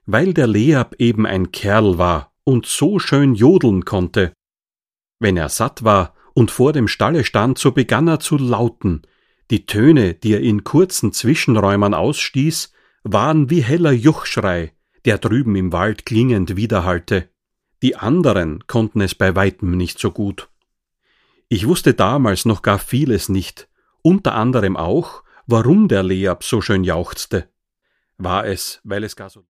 weil der Leab eben ein Kerl war und so schön jodeln konnte. Wenn er satt war und vor dem Stalle stand, so begann er zu lauten. Die Töne, die er in kurzen Zwischenräumen ausstieß, waren wie heller Juchschrei, der drüben im Wald klingend widerhallte. Die anderen konnten es bei weitem nicht so gut. Ich wusste damals noch gar vieles nicht, unter anderem auch, warum der Leab so schön jauchzte. War es, weil es gar so